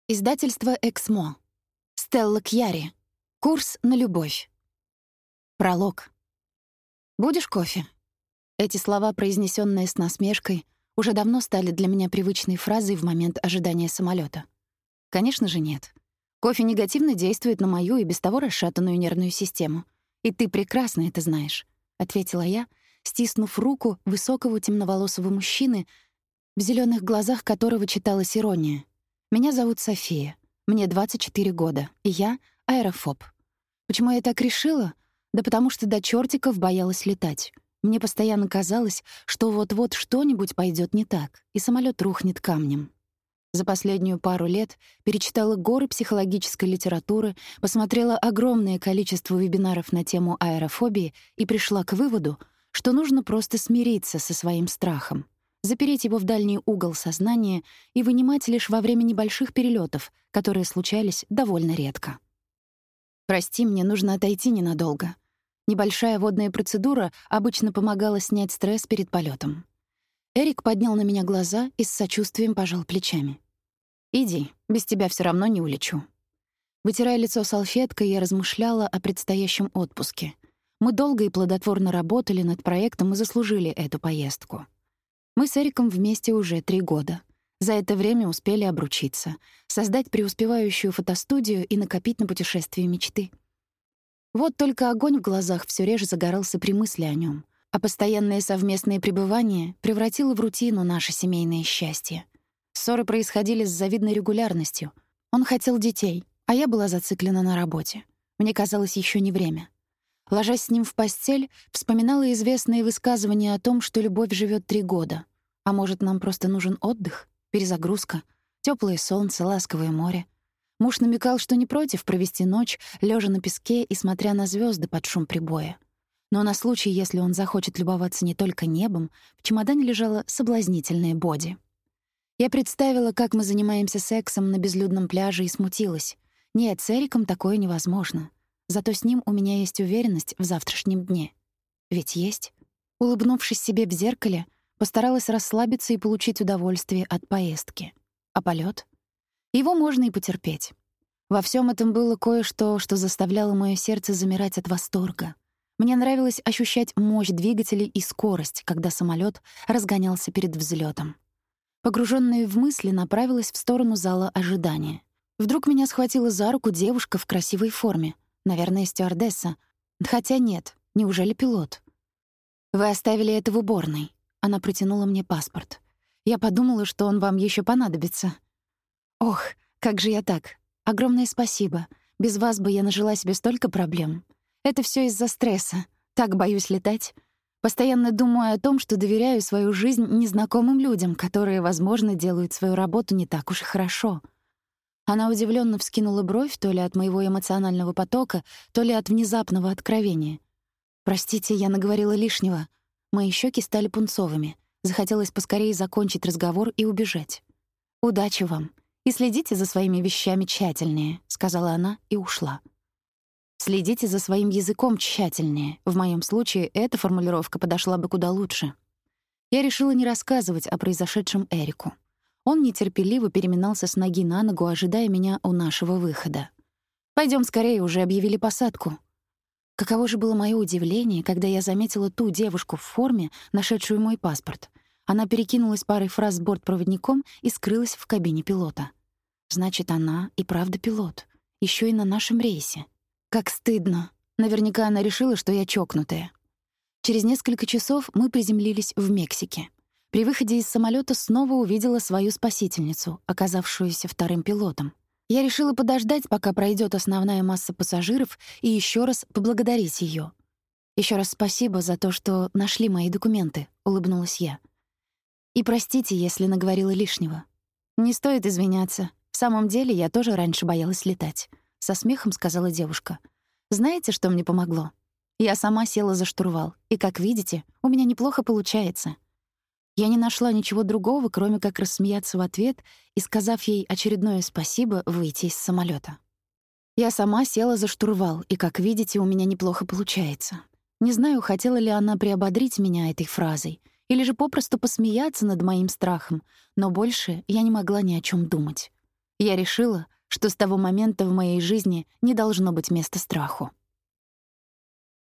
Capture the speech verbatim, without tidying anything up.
Издательство «Эксмо». Стелла Кьяри. Курс на любовь. Пролог. «Будешь кофе?» Эти слова, произнесенные с насмешкой, уже давно стали для меня привычной фразой в момент ожидания самолета. Конечно же, нет. Кофе негативно действует на мою и без того расшатанную нервную систему. И ты прекрасно это знаешь, — ответила я, стиснув руку высокого темноволосого мужчины, в зелёных глазах которого читалась ирония. Меня зовут София. Мне двадцать четыре года, и я аэрофоб. Почему я так решила? Да потому что до чёртиков боялась летать. Мне постоянно казалось, что вот-вот что-нибудь пойдёт не так, и самолёт рухнет камнем. За последнюю пару лет перечитала горы психологической литературы, посмотрела огромное количество вебинаров на тему аэрофобии и пришла к выводу, что нужно просто смириться со своим страхом, запереть его в дальний угол сознания и вынимать лишь во время небольших перелётов, которые случались довольно редко. «Прости, мне нужно отойти ненадолго». Небольшая водная процедура обычно помогала снять стресс перед полётом. Эрик поднял на меня глаза и с сочувствием пожал плечами. «Иди, без тебя всё равно не улечу». Вытирая лицо салфеткой, я размышляла о предстоящем отпуске. Мы долго и плодотворно работали над проектом и заслужили эту поездку. Мы с Эриком вместе уже три года. За это время успели обручиться, создать преуспевающую фотостудию и накопить на путешествие мечты. Вот только огонь в глазах всё реже загорался при мысли о нём, а постоянное совместное пребывание превратило в рутину наше семейное счастье. Ссоры происходили с завидной регулярностью. Он хотел детей, а я была зациклена на работе. Мне казалось, ещё не время. Ложась с ним в постель, вспоминала известные высказывания о том, что любовь живёт три года. А может, нам просто нужен отдых, перезагрузка, тёплое солнце, ласковое море. Муж намекал, что не против провести ночь, лёжа на песке и смотря на звёзды под шум прибоя. Но на случай, если он захочет любоваться не только небом, в чемодане лежала соблазнительная боди. Я представила, как мы занимаемся сексом на безлюдном пляже, и смутилась. Нет, с Эриком такое невозможно. Зато с ним у меня есть уверенность в завтрашнем дне. Ведь есть. Улыбнувшись себе в зеркале, постаралась расслабиться и получить удовольствие от поездки. А полёт? Его можно и потерпеть. Во всём этом было кое-что, что заставляло моё сердце замирать от восторга. Мне нравилось ощущать мощь двигателей и скорость, когда самолёт разгонялся перед взлётом. Погружённая в мысли, направилась в сторону зала ожидания. Вдруг меня схватила за руку девушка в красивой форме. Наверное, стюардесса. Хотя нет, неужели пилот? «Вы оставили это в уборной». Она протянула мне паспорт. Я подумала, что он вам ещё понадобится. Ох, как же я так? Огромное спасибо. Без вас бы я нажила себе столько проблем. Это всё из-за стресса. Так боюсь летать. Постоянно думаю о том, что доверяю свою жизнь незнакомым людям, которые, возможно, делают свою работу не так уж и хорошо. Она удивлённо вскинула бровь то ли от моего эмоционального потока, то ли от внезапного откровения. «Простите, я наговорила лишнего». Мои щеки стали пунцовыми. Захотелось поскорее закончить разговор и убежать. «Удачи вам. И следите за своими вещами тщательнее», — сказала она и ушла. «Следите за своим языком тщательнее». В моём случае эта формулировка подошла бы куда лучше. Я решила не рассказывать о произошедшем Эрику. Он нетерпеливо переминался с ноги на ногу, ожидая меня у нашего выхода. «Пойдём скорее, уже объявили посадку». Каково же было моё удивление, когда я заметила ту девушку в форме, нашедшую мой паспорт. Она перекинулась парой фраз с бортпроводником и скрылась в кабине пилота. Значит, она и правда пилот. Ещё и на нашем рейсе. Как стыдно. Наверняка она решила, что я чокнутая. Через несколько часов мы приземлились в Мексике. При выходе из самолёта снова увидела свою спасительницу, оказавшуюся вторым пилотом. Я решила подождать, пока пройдёт основная масса пассажиров, и ещё раз поблагодарить её. «Ещё раз спасибо за то, что нашли мои документы», — улыбнулась я. «И простите, если наговорила лишнего». «Не стоит извиняться. В самом деле, я тоже раньше боялась летать», — со смехом сказала девушка. «Знаете, что мне помогло? Я сама села за штурвал, и, как видите, у меня неплохо получается». Я не нашла ничего другого, кроме как рассмеяться в ответ и, сказав ей очередное спасибо, выйти из самолёта. Я сама села за штурвал, и, как видите, у меня неплохо получается. Не знаю, хотела ли она приободрить меня этой фразой или же попросту посмеяться над моим страхом, но больше я не могла ни о чём думать. Я решила, что с того момента в моей жизни не должно быть места страху.